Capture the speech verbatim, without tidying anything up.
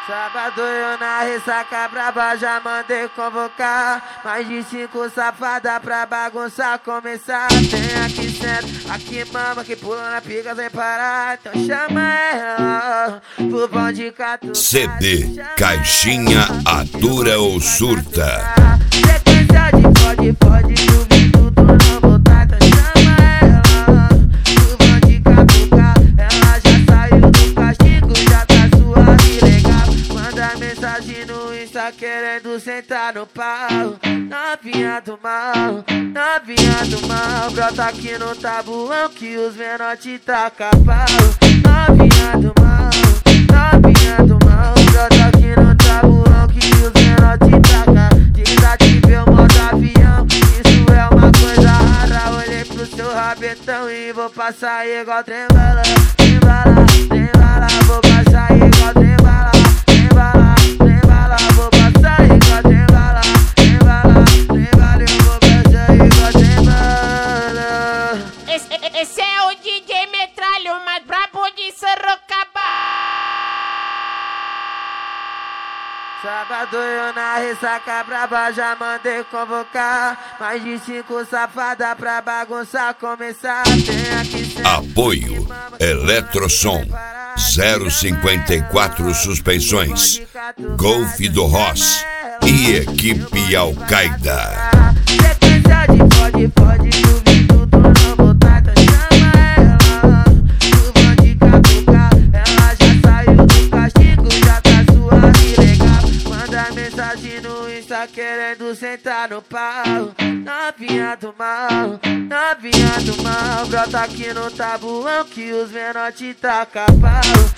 Sábado eu na ressaca braba já mandei convocar mais de cinco safadas pra bagunçar começar. Tem aqui senta, aqui mama, que pula na pica sem parar. Então chama ela pro pão de catu. C D, caixinha atura ou surta. Sequência de pode, pode, duvido tu não voltar. Então chama ela pro pão de catucar. Ela já saiu do castigo, já tá suave, legal. Manda mensagem no Insta querendo sentar no pau. Novinha do mal, novinha do mal, brota aqui no tabuão que os menor te taca pau. Novinha do mal, novinha do mal, brota aqui no tabuão que os menor te taca. Desativei o modo avião, isso é uma coisa rara. Olhei pro seu rabetão e vou passar igual trembala. Trembala, trembala, vou passar igual trembala. Trembala, trembala, vou passar igual trembala. Trembala, trembala, eu vou passar igual trembala. Esse, esse é o D J Metralho, mais brabo de Sorocaba. Sábado eu na ressaca braba já mandei convocar mais de cinco safadas pra bagunçar começar. Tem aqui senta, Apoio Eletrosom zero cinquenta e quatro Suspensões, Golf do Ross e Equipe Al-Qaeda. Sequência de pode, pode, duvido tu não voltar. Então chama ela pro pão de catucar. Ela já saiu do castigo, já tá suave, legal. Manda mensagem no Insta querendo sentar no pau. Novinha do mal, novinha do mal, brota aqui no tabuão que os menor te taca pau.